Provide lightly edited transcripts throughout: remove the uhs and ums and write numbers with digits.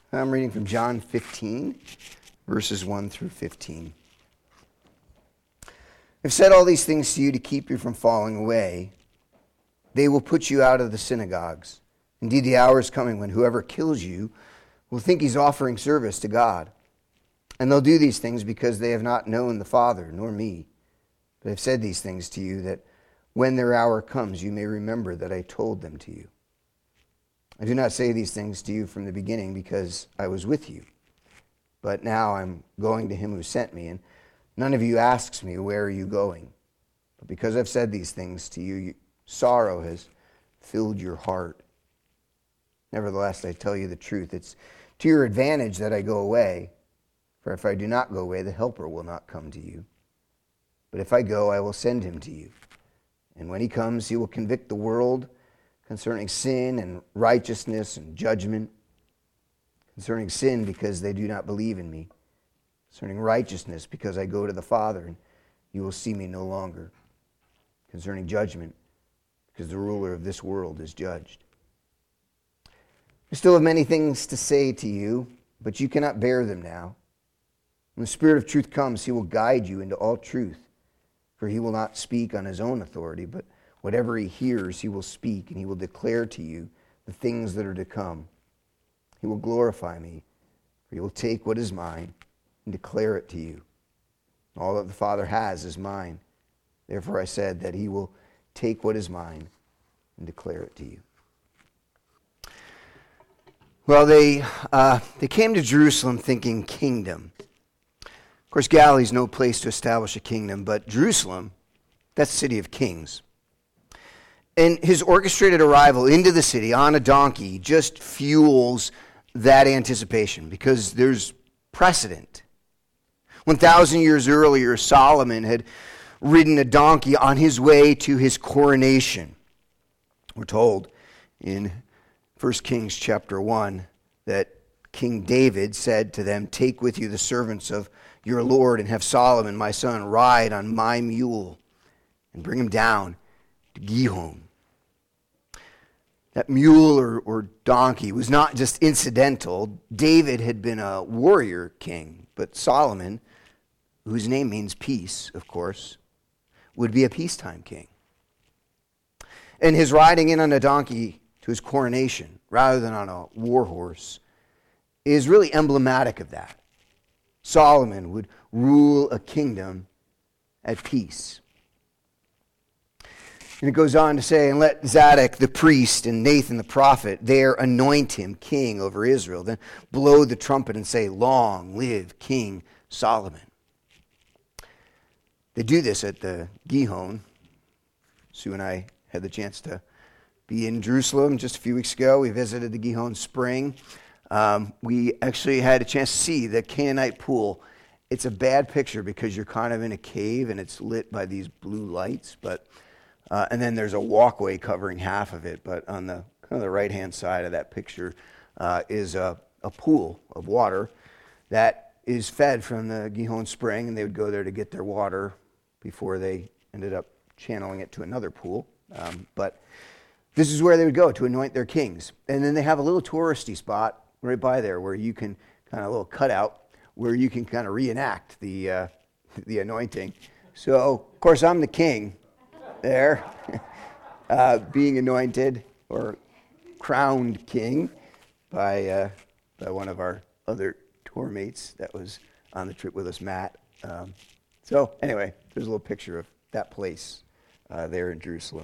I'm reading from John 15, verses 1 through 15. I've said all these things to you to keep you from falling away. They will put you out of the synagogues. Indeed, the hour is coming when whoever kills you will think he's offering service to God. And they'll do these things because they have not known the Father, nor me. But I've said these things to you that when their hour comes, you may remember that I told them to you. I do not say these things to you from the beginning because I was with you. But now I'm going to him who sent me, and none of you asks me, where are you going? But because I've said these things to you, sorrow has filled your heart. Nevertheless, I tell you the truth. It's to your advantage that I go away. For if I do not go away, the Helper will not come to you. But if I go, I will send him to you. And when he comes, he will convict the world concerning sin and righteousness and judgment. Concerning sin, because they do not believe in me. Concerning righteousness, because I go to the Father, and you will see me no longer. Concerning judgment, because the ruler of this world is judged. I still have many things to say to you, but you cannot bear them now. When the Spirit of truth comes, he will guide you into all truth. For he will not speak on his own authority, but whatever he hears, he will speak, and he will declare to you the things that are to come. He will glorify me, for he will take what is mine and declare it to you. All that the Father has is mine. Therefore I said that he will take what is mine and declare it to you. Well, they came to Jerusalem thinking kingdom. Of course, Galilee's no place to establish a kingdom, but Jerusalem, that's the city of kings. And his orchestrated arrival into the city on a donkey just fuels that anticipation because there's precedent. 1,000 years earlier, Solomon had ridden a donkey on his way to his coronation. We're told in 1 Kings chapter 1 that King David said to them, "Take with you the servants of your Lord and have Solomon, my son, ride on my mule and bring him down to Gihon." That mule or donkey was not just incidental. David had been a warrior king, but Solomon, whose name means peace, of course, would be a peacetime king. And his riding in on a donkey to his coronation, rather than on a war horse, is really emblematic of that. Solomon would rule a kingdom at peace. And it goes on to say, "And let Zadok the priest and Nathan the prophet there anoint him king over Israel. Then blow the trumpet and say, 'Long live King Solomon.'" They do this at the Gihon. Sue and I had the chance to be in Jerusalem just a few weeks ago. We visited the Gihon Spring. We actually had a chance to see the Canaanite pool. It's a bad picture because you're kind of in a cave and it's lit by these blue lights, and then there's a walkway covering half of it. But on the kind of the right-hand side of that picture is a pool of water that is fed from the Gihon Spring, and they would go there to get their water before they ended up channeling it to another pool. But this is where they would go to anoint their kings. And then they have a little touristy spot right by there where you can kind of a little cutout where you can kind of reenact the anointing. So, of course, I'm the king there, being anointed or crowned king by one of our other tour mates that was on the trip with us, Matt. So anyway, there's a little picture of that place there in Jerusalem.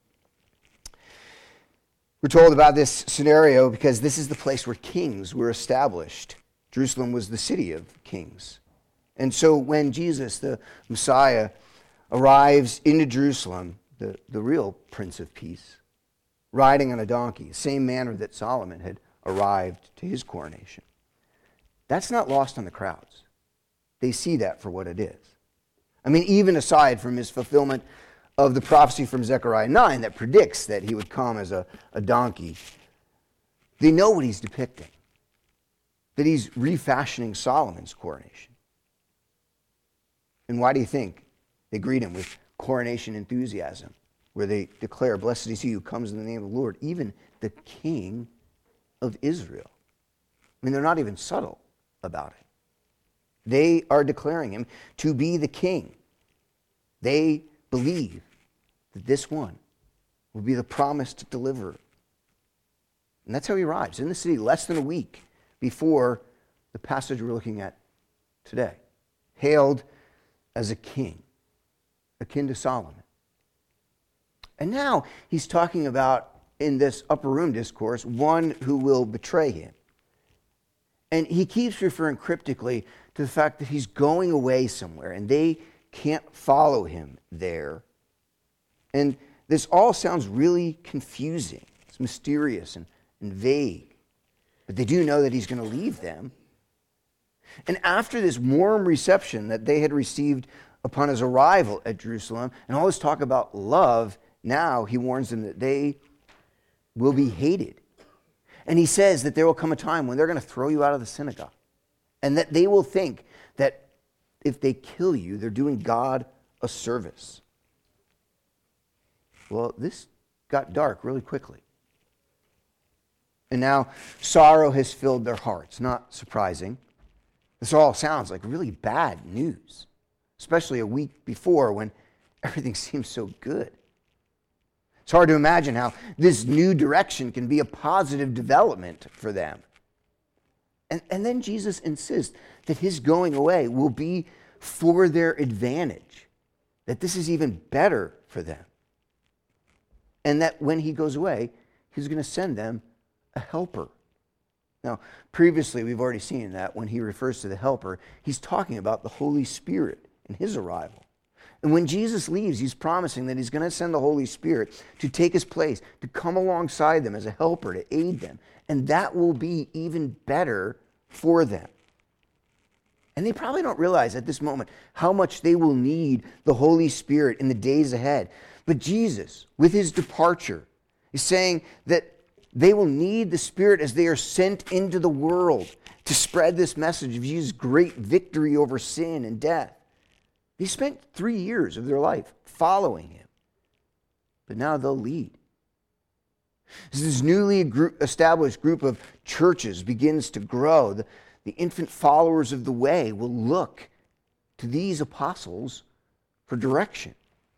We're told about this scenario because this is the place where kings were established. Jerusalem was the city of kings. And so when Jesus, the Messiah, arrives into Jerusalem, the real Prince of Peace, riding on a donkey, same manner that Solomon had arrived to his coronation, that's not lost on the crowds. They see that for what it is. I mean, even aside from his fulfillment of the prophecy from Zechariah 9 that predicts that he would come as a donkey, they know what he's depicting, that he's refashioning Solomon's coronation. And why do you think they greet him with coronation enthusiasm, where they declare, "Blessed is he who comes in the name of the Lord, even the King of Israel"? I mean, they're not even subtle about it. They are declaring him to be the king. They believe that this one will be the promised deliverer. And that's how he arrives in the city less than a week before the passage we're looking at today. Hailed as a king, akin to Solomon. And now he's talking about, in this upper room discourse, one who will betray him. And he keeps referring cryptically to the fact that he's going away somewhere and they can't follow him there. And this all sounds really confusing. It's mysterious and vague. But they do know that he's going to leave them. And after this warm reception that they had received upon his arrival at Jerusalem, and all this talk about love, now he warns them that they will be hated. And he says that there will come a time when they're going to throw you out of the synagogue. And that they will think that if they kill you, they're doing God a service. Well, this got dark really quickly. And now sorrow has filled their hearts. Not surprising. This all sounds like really bad news, especially a week before when everything seems so good. It's hard to imagine how this new direction can be a positive development for them. And then Jesus insists that his going away will be for their advantage, that this is even better for them. And that when he goes away, he's going to send them a helper. Now, previously we've already seen that when he refers to the helper, he's talking about the Holy Spirit and his arrival. And when Jesus leaves, he's promising that he's going to send the Holy Spirit to take his place, to come alongside them as a helper, to aid them. And that will be even better for them. And they probably don't realize at this moment how much they will need the Holy Spirit in the days ahead. But Jesus, with his departure, is saying that they will need the Spirit as they are sent into the world to spread this message of Jesus' great victory over sin and death. They spent 3 years of their life following him, but now they'll lead. As this newly established group of churches begins to grow, the infant followers of the way will look to these apostles for direction.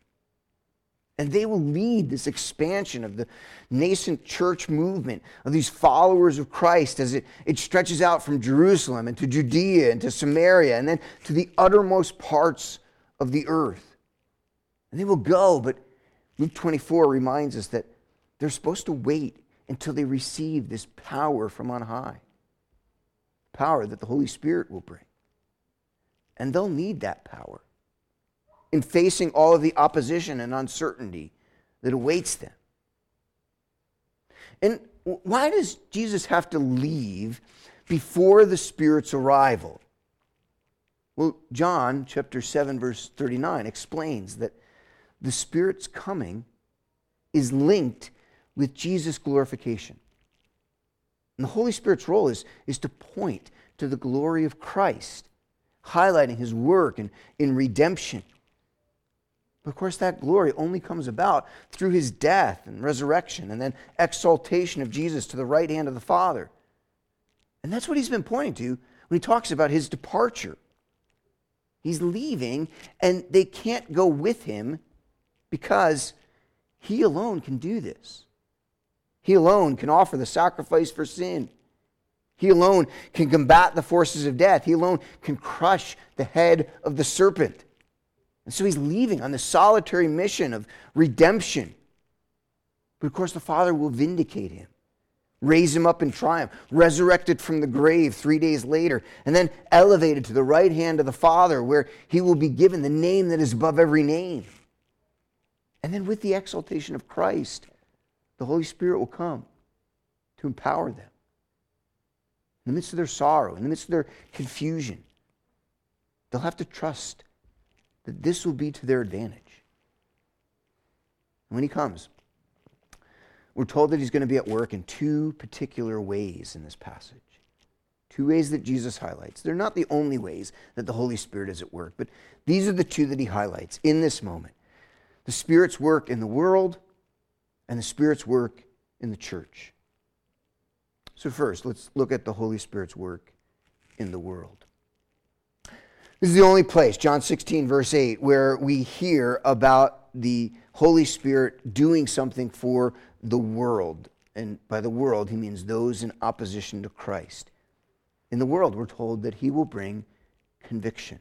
And they will lead this expansion of the nascent church movement of these followers of Christ as it stretches out from Jerusalem and to Judea and to Samaria and then to the uttermost parts of the earth. And they will go, but Luke 24 reminds us that they're supposed to wait until they receive this power from on high. Power that the Holy Spirit will bring. And they'll need that power in facing all of the opposition and uncertainty that awaits them. And why does Jesus have to leave before the Spirit's arrival? Well, John chapter 7, verse 39 explains that the Spirit's coming is linked with Jesus' glorification. And the Holy Spirit's role is to point to the glory of Christ, highlighting his work in redemption. But of course, that glory only comes about through his death and resurrection and then exaltation of Jesus to the right hand of the Father. And that's what he's been pointing to when he talks about his departure. He's leaving, and they can't go with him because he alone can do this. He alone can offer the sacrifice for sin. He alone can combat the forces of death. He alone can crush the head of the serpent. And so he's leaving on this solitary mission of redemption. But of course, the Father will vindicate him, raise him up in triumph, resurrected from the grave 3 days later, and then elevated to the right hand of the Father, where he will be given the name that is above every name. And then with the exaltation of Christ, the Holy Spirit will come to empower them. In the midst of their sorrow, in the midst of their confusion, they'll have to trust that this will be to their advantage. And when he comes, we're told that he's going to be at work in two particular ways in this passage. Two ways that Jesus highlights. They're not the only ways that the Holy Spirit is at work, but these are the two that he highlights in this moment. The Spirit's work in the world and the Spirit's work in the church. So first, let's look at the Holy Spirit's work in the world. This is the only place, John 16, verse 8, where we hear about the Holy Spirit doing something for the world. And by the world, he means those in opposition to Christ. In the world, we're told that he will bring conviction.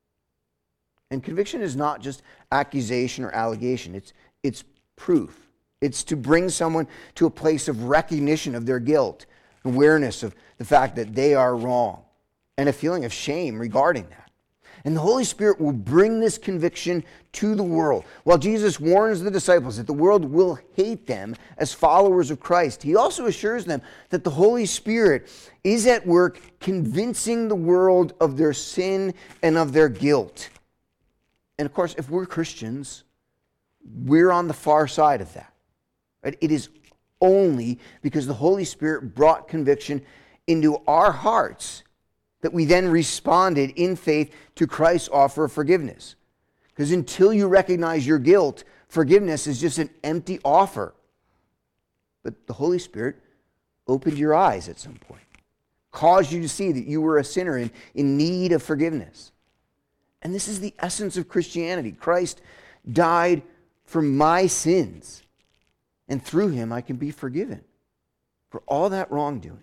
And conviction is not just accusation or allegation. It's proof. It's to bring someone to a place of recognition of their guilt, awareness of the fact that they are wrong, and a feeling of shame regarding that. And the Holy Spirit will bring this conviction to the world. While Jesus warns the disciples that the world will hate them as followers of Christ, he also assures them that the Holy Spirit is at work convincing the world of their sin and of their guilt. And of course, if we're Christians, we're on the far side of that. Right? It is only because the Holy Spirit brought conviction into our hearts that we then responded in faith to Christ's offer of forgiveness. Because until you recognize your guilt, forgiveness is just an empty offer. But the Holy Spirit opened your eyes at some point, caused you to see that you were a sinner in need of forgiveness. And this is the essence of Christianity. Christ died for my sins, and through him I can be forgiven for all that wrongdoing.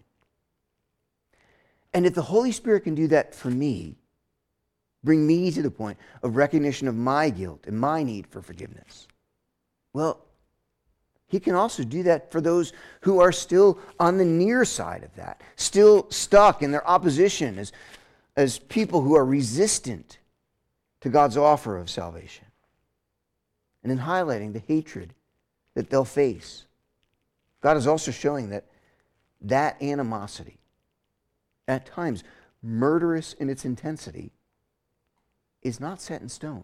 And if the Holy Spirit can do that for me, bring me to the point of recognition of my guilt and my need for forgiveness, well, he can also do that for those who are still on the near side of that, still stuck in their opposition as people who are resistant to God's offer of salvation. And in highlighting the hatred that they'll face, God is also showing that animosity, at times murderous in its intensity, is not set in stone.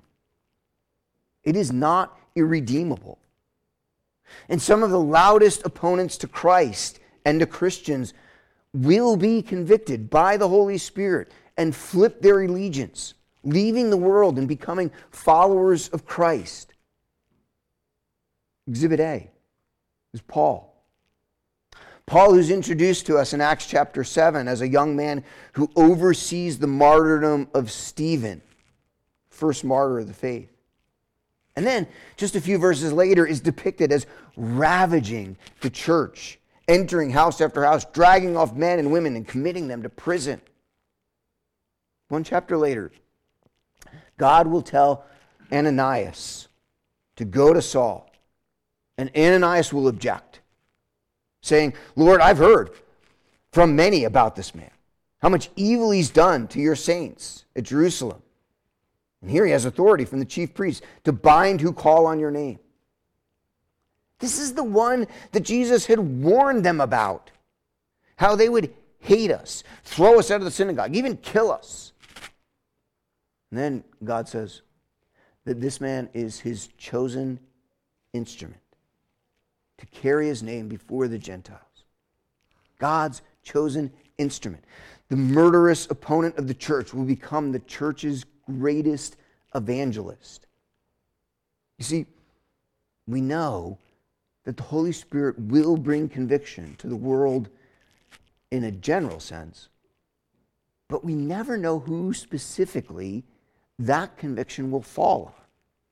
It is not irredeemable. And some of the loudest opponents to Christ and to Christians will be convicted by the Holy Spirit and flip their allegiance, leaving the world and becoming followers of Christ. Exhibit A is Paul. Paul, who's introduced to us in Acts chapter 7 as a young man who oversees the martyrdom of Stephen, first martyr of the faith. And then, just a few verses later, is depicted as ravaging the church, entering house after house, dragging off men and women and committing them to prison. One chapter later, God will tell Ananias to go to Saul, and Ananias will object, saying, "Lord, I've heard from many about this man, how much evil he's done to your saints at Jerusalem. And here he has authority from the chief priests to bind who call on your name." This is the one that Jesus had warned them about, how they would hate us, throw us out of the synagogue, even kill us. And then God says that this man is his chosen instrument to carry his name before the Gentiles. God's chosen instrument. The murderous opponent of the church will become the church's greatest evangelist. You see, we know that the Holy Spirit will bring conviction to the world in a general sense, but we never know who specifically that conviction will fall on.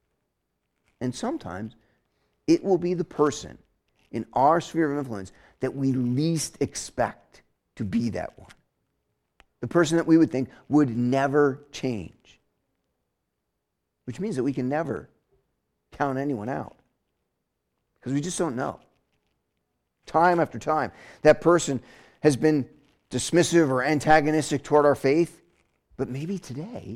And sometimes it will be the person in our sphere of influence that we least expect to be that one. The person that we would think would never change. Which means that we can never count anyone out. Because we just don't know. Time after time, that person has been dismissive or antagonistic toward our faith, but maybe today,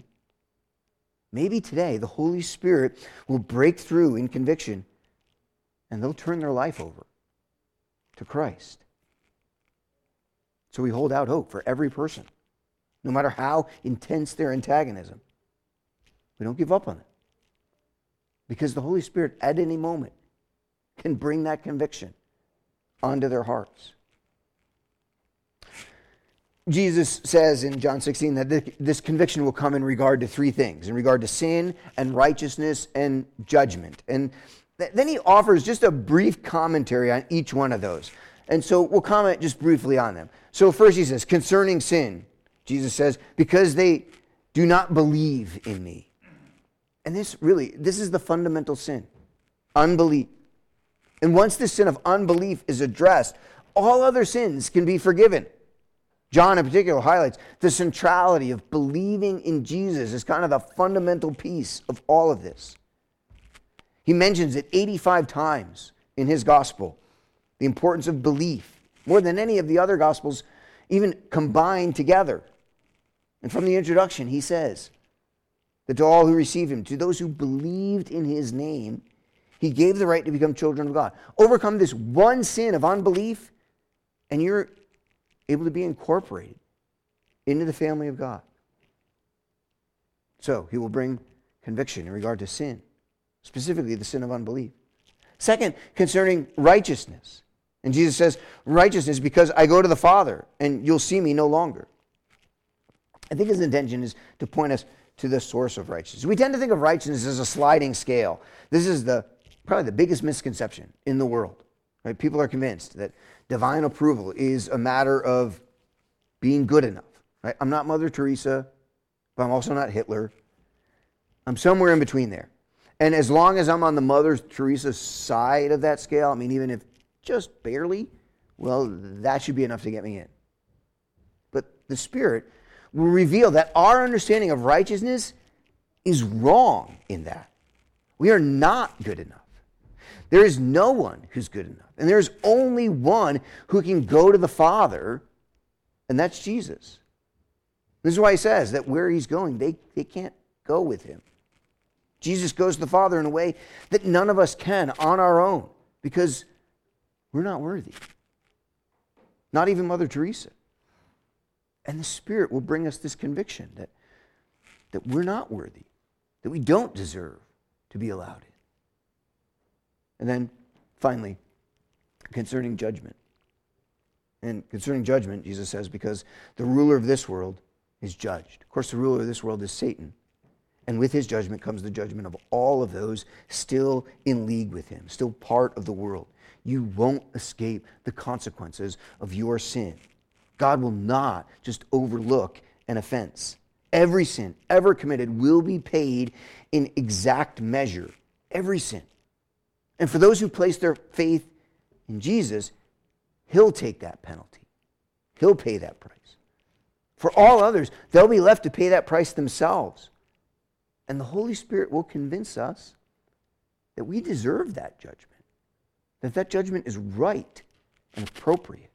the Holy Spirit will break through in conviction and they'll turn their life over to Christ. So we hold out hope for every person, no matter how intense their antagonism. We don't give up on it. Because the Holy Spirit at any moment can bring that conviction onto their hearts. Jesus says in John 16 that this conviction will come in regard to three things, in regard to sin and righteousness and judgment. And then he offers just a brief commentary on each one of those. And so we'll comment just briefly on them. So first he says, concerning sin, Jesus says, because they do not believe in me. And this is the fundamental sin, unbelief. And once this sin of unbelief is addressed, all other sins can be forgiven. John in particular highlights the centrality of believing in Jesus as kind of the fundamental piece of all of this. He mentions it 85 times in his gospel, the importance of belief, more than any of the other gospels even combined together. And from the introduction, he says that to all who receive him, to those who believed in his name, he gave the right to become children of God. Overcome this one sin of unbelief, and you're able to be incorporated into the family of God. So he will bring conviction in regard to sin, specifically the sin of unbelief. Second, concerning righteousness. And Jesus says, righteousness because I go to the Father and you'll see me no longer. I think his intention is to point us to the source of righteousness. We tend to think of righteousness as a sliding scale. This is probably the biggest misconception in the world. Right? People are convinced that divine approval is a matter of being good enough. Right? I'm not Mother Teresa, but I'm also not Hitler. I'm somewhere in between there. And as long as I'm on the Mother Teresa side of that scale, I mean, even if just barely, well, that should be enough to get me in. But the Spirit will reveal that our understanding of righteousness is wrong in that. We are not good enough. There is no one who's good enough. And there's only one who can go to the Father, and that's Jesus. This is why he says that where he's going, they can't go with him. Jesus goes to the Father in a way that none of us can on our own because we're not worthy. Not even Mother Teresa. And the Spirit will bring us this conviction that we're not worthy, that we don't deserve to be allowed in. And then, finally, concerning judgment. And concerning judgment, Jesus says, because the ruler of this world is judged. Of course, the ruler of this world is Satan. And with his judgment comes the judgment of all of those still in league with him, still part of the world. You won't escape the consequences of your sin. God will not just overlook an offense. Every sin ever committed will be paid in exact measure. Every sin. And for those who place their faith in Jesus, he'll take that penalty. He'll pay that price. For all others, they'll be left to pay that price themselves. And the Holy Spirit will convince us that we deserve that judgment. That judgment is right and appropriate.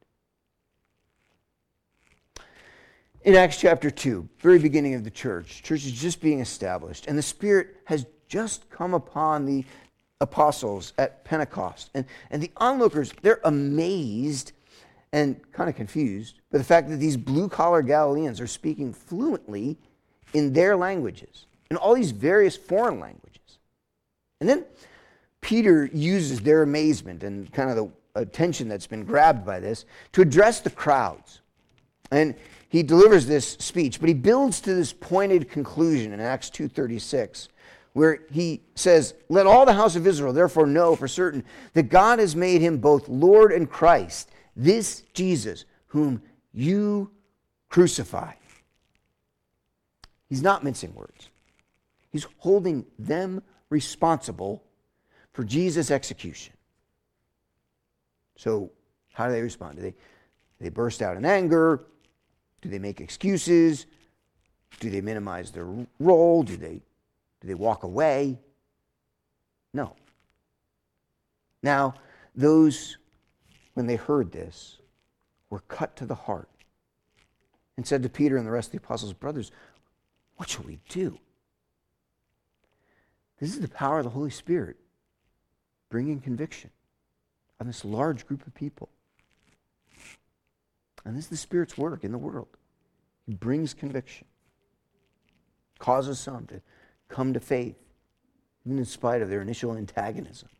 In Acts chapter 2, very beginning of the church is just being established, and the Spirit has just come upon the apostles at Pentecost. And the onlookers, they're amazed and kind of confused by the fact that these blue-collar Galileans are speaking fluently in their languages, in all these various foreign languages. And then Peter uses their amazement and kind of the attention that's been grabbed by this to address the crowds. And he delivers this speech, but he builds to this pointed conclusion in Acts 2:36, where he says, "Let all the house of Israel therefore know for certain that God has made him both Lord and Christ, this Jesus whom you crucified." He's not mincing words. He's holding them responsible for Jesus' execution. So how do they respond? Do they burst out in anger? Do they make excuses? Do they minimize their role? Do they walk away? No. Now, those, when they heard this, were cut to the heart and said to Peter and the rest of the apostles, "Brothers, what shall we do?" This is the power of the Holy Spirit bringing conviction on this large group of people. And this is the Spirit's work in the world. He brings conviction, causes some to come to faith, even in spite of their initial antagonism.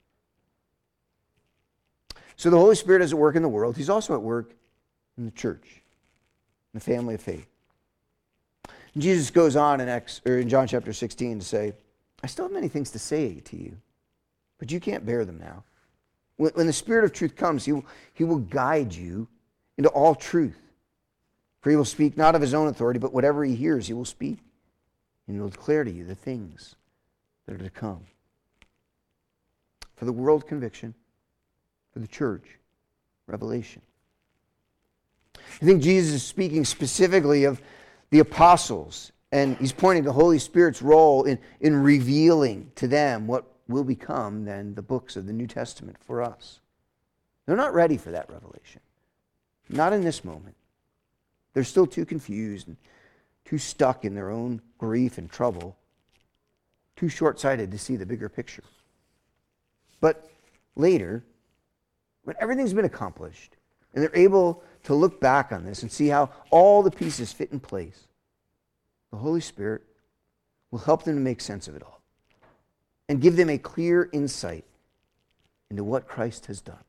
So the Holy Spirit is at work in the world. He's also at work in the church, in the family of faith. And Jesus goes on in John chapter 16 to say, "I still have many things to say to you, but you can't bear them now. When the Spirit of truth comes, he will guide you into all truth. For he will speak not of his own authority, but whatever he hears, he will speak. And he will declare to you the things that are to come. For the world, conviction. For the church, revelation. I think Jesus is speaking specifically of the apostles, and he's pointing to the Holy Spirit's role in revealing to them what will become then the books of the New Testament for us. They're not ready for that revelation. Not in this moment. They're still too confused and too stuck in their own grief and trouble, too short-sighted to see the bigger picture. But later, when everything's been accomplished, and they're able to look back on this and see how all the pieces fit in place, the Holy Spirit will help them to make sense of it all and give them a clear insight into what Christ has done.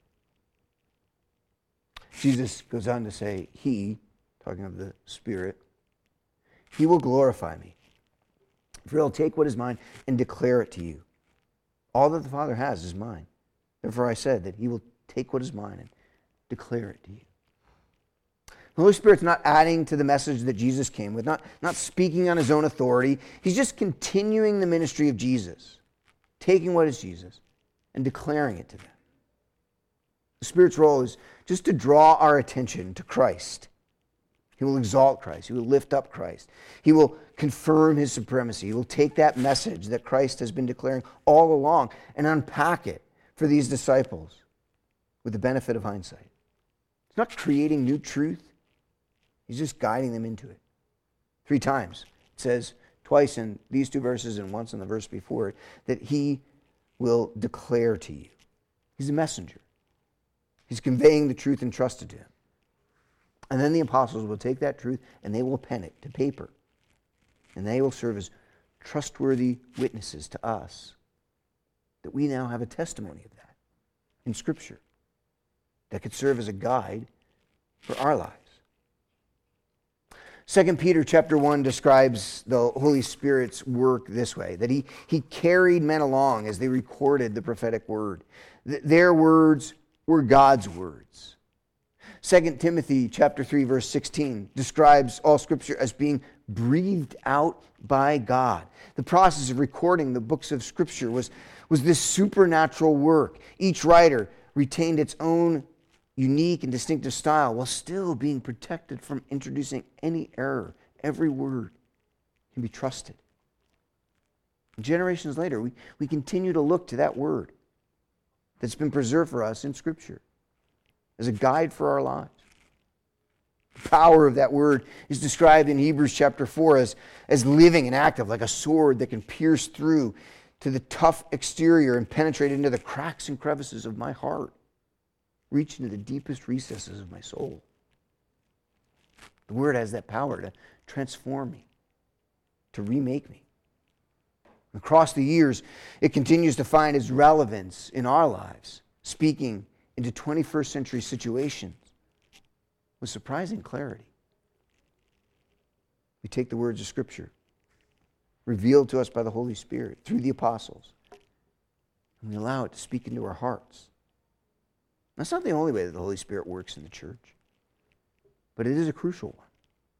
Jesus goes on to say, he, talking of the Spirit, he will glorify me. For he'll take what is mine and declare it to you. All that the Father has is mine. Therefore I said that he will take what is mine and declare it to you. The Holy Spirit's not adding to the message that Jesus came with, not speaking on his own authority. He's just continuing the ministry of Jesus, taking what is Jesus and declaring it to them. The Spirit's role is just to draw our attention to Christ. He will exalt Christ. He will lift up Christ. He will confirm his supremacy. He will take that message that Christ has been declaring all along and unpack it for these disciples with the benefit of hindsight. He's not creating new truth. He's just guiding them into it. 3 times. It says twice in these 2 verses and once in the verse before it that he will declare to you. He's a messenger. He's conveying the truth entrusted to him. And then the apostles will take that truth and they will pen it to paper. And they will serve as trustworthy witnesses to us that we now have a testimony of that in Scripture that could serve as a guide for our lives. 2 Peter chapter 1 describes the Holy Spirit's work this way, that he carried men along as they recorded the prophetic word. Their words were God's words. 2 Timothy chapter 3 verse 16 describes all Scripture as being breathed out by God. The process of recording the books of Scripture was this supernatural work. Each writer retained its own unique and distinctive style while still being protected from introducing any error. Every word can be trusted. And generations later, we continue to look to that word that's been preserved for us in Scripture as a guide for our lives. The power of that word is described in Hebrews chapter 4 as living and active, like a sword that can pierce through to the tough exterior and penetrate into the cracks and crevices of my heart, reach into the deepest recesses of my soul. The word has that power to transform me, to remake me. Across the years, it continues to find its relevance in our lives, speaking into 21st century situations with surprising clarity. We take the words of Scripture, revealed to us by the Holy Spirit through the apostles, and we allow it to speak into our hearts. That's not the only way that the Holy Spirit works in the church, but it is a crucial one.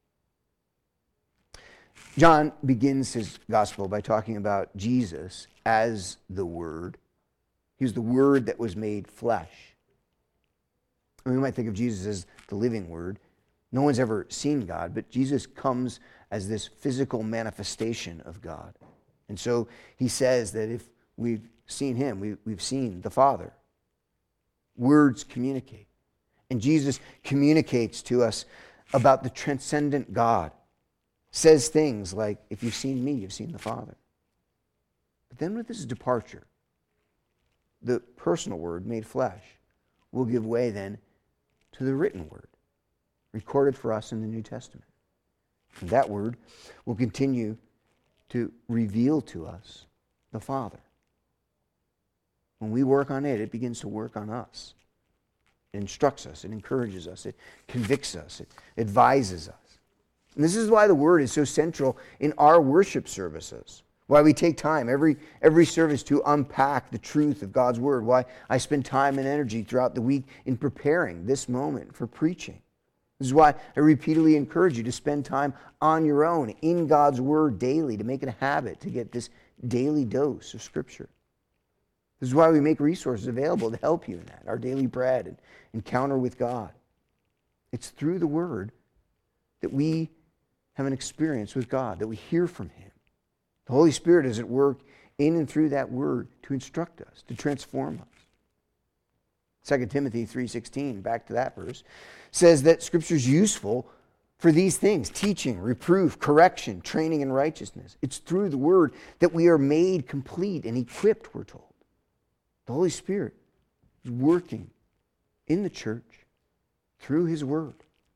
John begins his gospel by talking about Jesus as the Word. He was the Word that was made flesh. And we might think of Jesus as the living Word. No one's ever seen God, but Jesus comes as this physical manifestation of God. And so he says that if we've seen him, we've seen the Father. Words communicate. And Jesus communicates to us about the transcendent God. Says things like, if you've seen me, you've seen the Father. But then with his departure, the personal Word made flesh will give way then to the written Word, recorded for us in the New Testament. And that Word will continue to reveal to us the Father. When we work on it, it begins to work on us. It instructs us, it encourages us, it convicts us, it advises us. And this is why the Word is so central in our worship services. Why we take time every service to unpack the truth of God's word. Why I spend time and energy throughout the week in preparing this moment for preaching. This is why I repeatedly encourage you to spend time on your own in God's word daily, to make it a habit to get this daily dose of Scripture. This is why we make resources available to help you in that, our daily bread and encounter with God. It's through the word that we have an experience with God, that we hear from him. The Holy Spirit is at work in and through that word to instruct us, to transform us. 2 Timothy 3:16, back to that verse, says that Scripture is useful for these things: teaching, reproof, correction, training in righteousness. It's through the word that we are made complete and equipped, we're told. The Holy Spirit is working in the church through his word.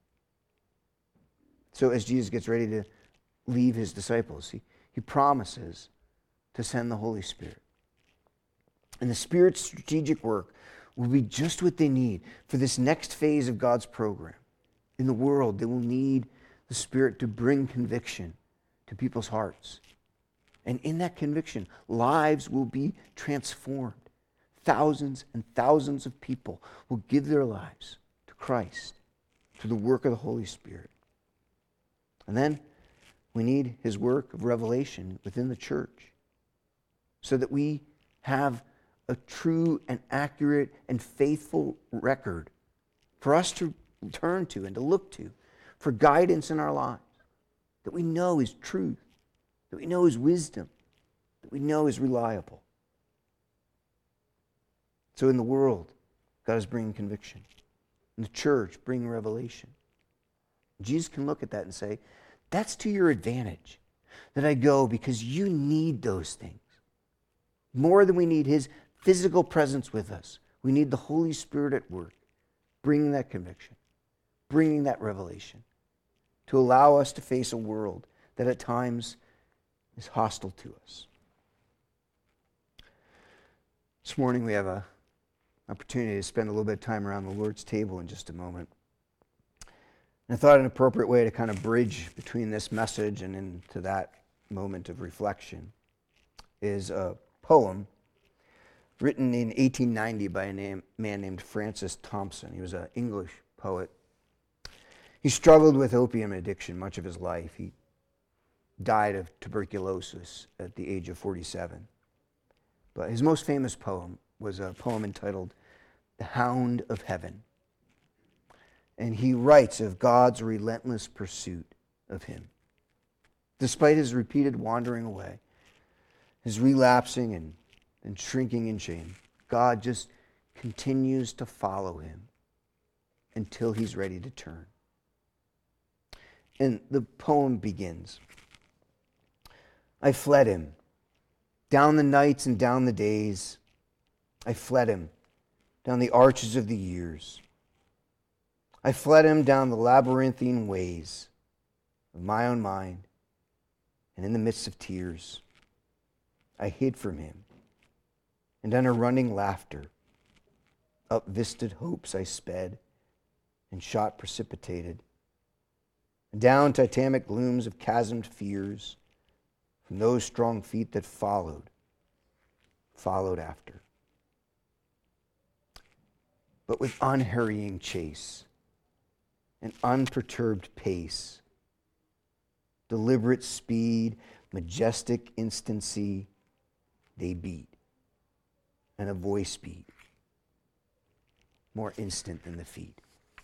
So as Jesus gets ready to leave his disciples, he promises to send the Holy Spirit. And the Spirit's strategic work will be just what they need for this next phase of God's program. In the world, they will need the Spirit to bring conviction to people's hearts. And in that conviction, lives will be transformed. Thousands and thousands of people will give their lives to Christ through the work of the Holy Spirit. And then we need his work of revelation within the church so that we have a true and accurate and faithful record for us to turn to and to look to for guidance in our lives, that we know is truth, that we know is wisdom, that we know is reliable. So in the world, God is bringing conviction. In the church, bringing revelation. Jesus can look at that and say, that's to your advantage that I go because you need those things. More than we need his physical presence with us, we need the Holy Spirit at work, bringing that conviction, bringing that revelation, to allow us to face a world that at times is hostile to us. This morning we have an opportunity to spend a little bit of time around the Lord's table in just a moment. And I thought an appropriate way to kind of bridge between this message and into that moment of reflection is a poem written in 1890 by a man named Francis Thompson. He was an English poet. He struggled with opium addiction much of his life. He died of tuberculosis at the age of 47. But his most famous poem was a poem entitled The Hound of Heaven. And he writes of God's relentless pursuit of him. Despite his repeated wandering away, his relapsing and shrinking in shame, God just continues to follow him until he's ready to turn. And the poem begins. I fled him, down the nights and down the days. I fled him, down the arches of the years. I fled him down the labyrinthine ways of my own mind, and in the midst of tears, I hid from him. And under running laughter, up vistaed hopes I sped, and shot precipitated, and down titanic glooms of chasmed fears, from those strong feet that followed after. But with unhurrying chase, an unperturbed pace, deliberate speed, majestic instancy, they beat, and a voice beat, more instant than the feet.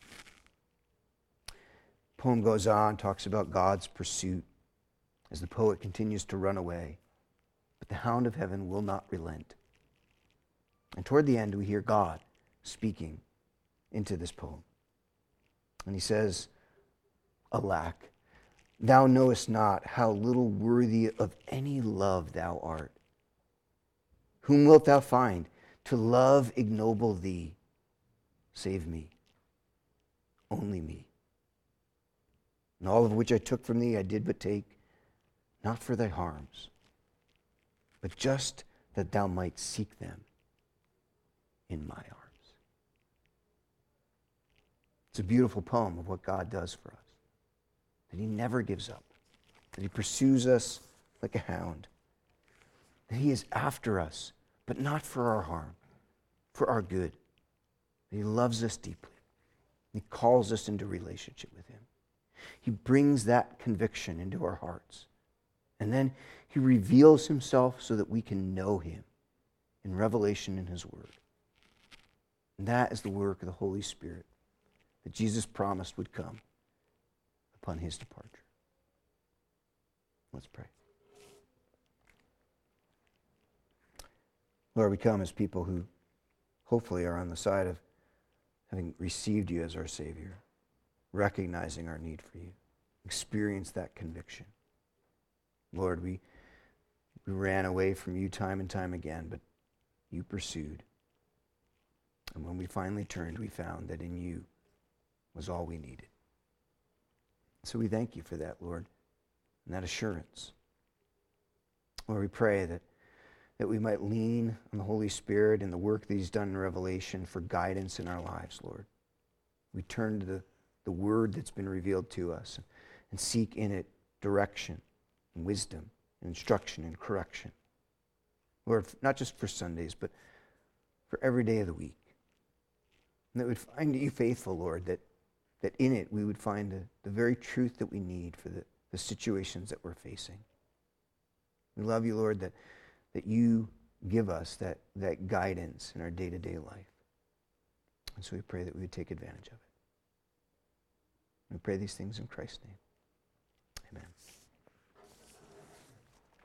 The poem goes on, talks about God's pursuit as the poet continues to run away, but the hound of heaven will not relent. And toward the end, we hear God speaking into this poem. And he says, Alack, thou knowest not how little worthy of any love thou art. Whom wilt thou find to love ignoble thee? Save me, only me. And all of which I took from thee I did but take, not for thy harms, but just that thou might seek them in my arms. It's a beautiful poem of what God does for us, that he never gives up, that he pursues us like a hound, that he is after us, but not for our harm, for our good. That he loves us deeply. He calls us into relationship with him. He brings that conviction into our hearts. And then he reveals himself so that we can know him in revelation in his word. And that is the work of the Holy Spirit that Jesus promised would come upon his departure. Let's pray. Lord, we come as people who hopefully are on the side of having received you as our Savior, recognizing our need for you, experience that conviction. Lord, we ran away from you time and time again, but you pursued. And when we finally turned, we found that in you was all we needed. So we thank you for that, Lord, and that assurance. Lord, we pray that we might lean on the Holy Spirit and the work that he's done in Revelation for guidance in our lives, Lord. We turn to the word that's been revealed to us and seek in it direction and wisdom and instruction and correction. Lord, not just for Sundays, but for every day of the week. And that we'd find you faithful, Lord, that in it we would find the very truth that we need for the situations that we're facing. We love you, Lord, that you give us that guidance in our day-to-day life. And so we pray that we would take advantage of it. We pray these things in Christ's name. Amen.